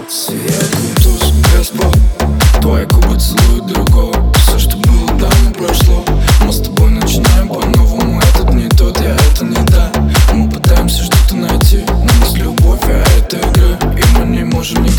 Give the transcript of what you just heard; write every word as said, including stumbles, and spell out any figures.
Сияет туз, Господь, твои губы целуют другого. Все, что было давно прошло. Мы с тобой начинаем по-новому. Этот не тот, я это не та. Мы пытаемся что-то найти, но есть любовь, а это игра. И мы не можем никогда